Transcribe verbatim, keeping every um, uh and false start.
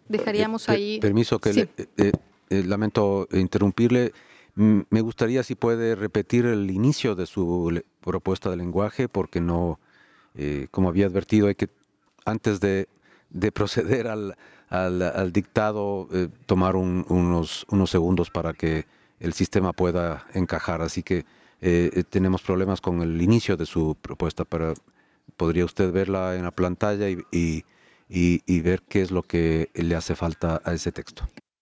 Eh, Dejaríamos per- ahí, permiso que sí. le, eh, eh, eh, lamento interrumpirle. Mm, Me gustaría si puede repetir el inicio de su le- propuesta de lenguaje, porque no, eh, como había advertido, hay que, antes de, de proceder al, al- al dictado, eh, tomar un- unos, unos segundos para que el sistema pueda encajar. Así que eh, eh, tenemos problemas con el inicio de su propuesta. Para, podría usted verla en la pantalla y, y y- y ver qué es lo que le hace falta a ese texto.